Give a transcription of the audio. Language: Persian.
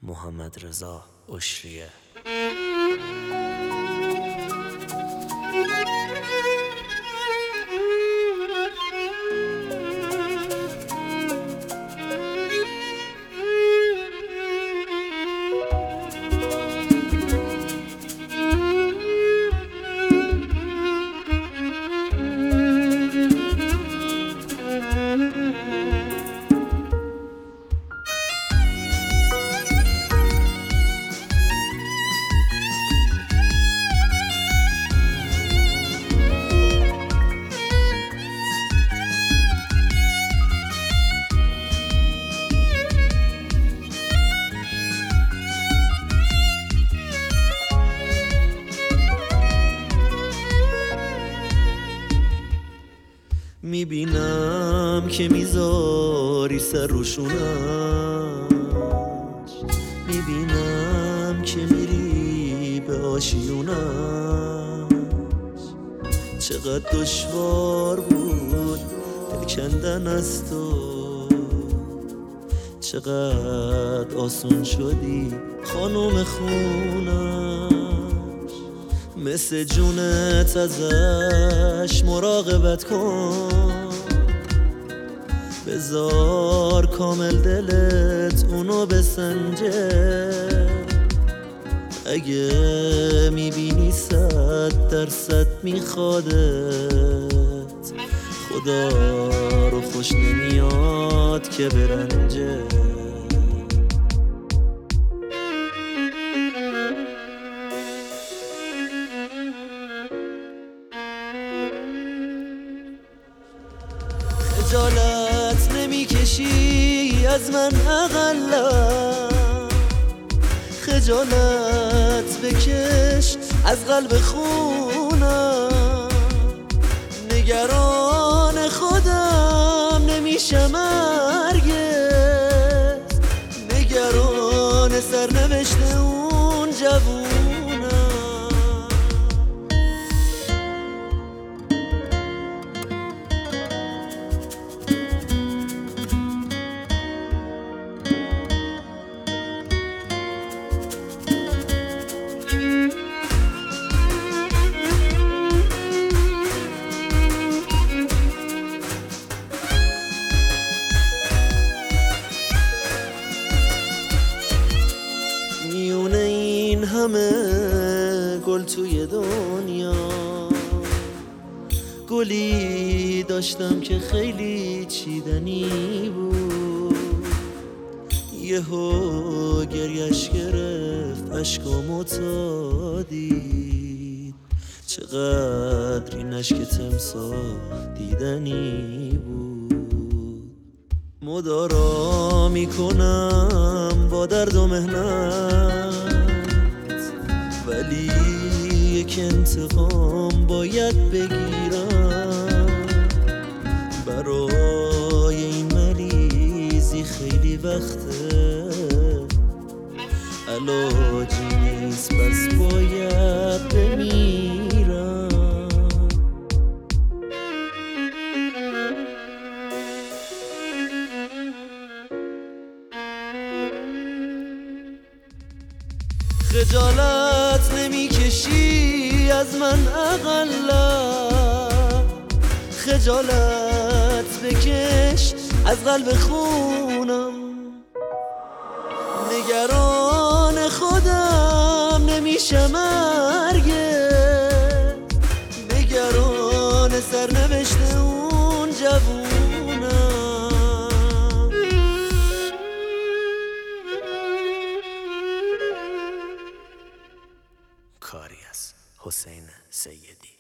محمدرضا اشریه. میبینم که میذاری سر روشونش، میبینم که میری به آشیونش. چقدر دشوار بود دل کندن از تو، چقدر آسون شدی خانوم خونش. مثل جونت ازش مراقبت کن، بذار کامل دلت اونو بسنجه. اگه میبینی 100% میخوادت، خدا رو خوش نمیاد که برنجه. خجالت نمیکشی از من اقلم، خجالت بکش از قلب خونم. نگران خودم نمیشم هرگز، نگران سرنوشت اون جوونم. میونه این همه گل توی دنیا، گلی داشتم که خیلی چیدنی بود. یهو گریش گرفت اشکامو تا دید، چقدر این اشک تمساح دیدنی بود. مدارا میکنم با درد و مهنت، ولی یک انتقام باید بگیرم. برای این مریضی خیلی وقته، علاجی نیست پس باید بمیرم. خجالت نمیکشی از من اقلم، خجالت بکش از قلب خونم. نگران خودم نمیشم هرگز، نگران سرنوشت اون جوونم. کاری از حسین سیدی.